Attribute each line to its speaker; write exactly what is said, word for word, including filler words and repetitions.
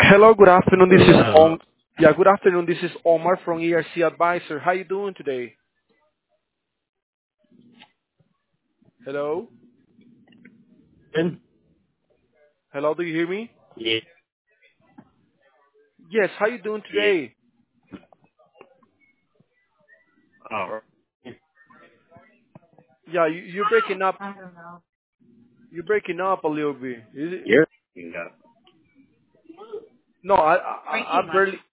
Speaker 1: Hello, good afternoon. This is
Speaker 2: Hello.
Speaker 1: Om. Yeah, good afternoon. This is Omar from E R C Advisor. How you doing today? Hello?
Speaker 2: Good.
Speaker 1: Hello, do you hear me?
Speaker 2: Yeah.
Speaker 1: Yes, how you doing
Speaker 2: Yeah.
Speaker 1: today?
Speaker 2: All right.
Speaker 1: Yeah, you, you're breaking up. You're breaking up a little bit. Is it?
Speaker 2: You're. You got
Speaker 1: No, I, I I barely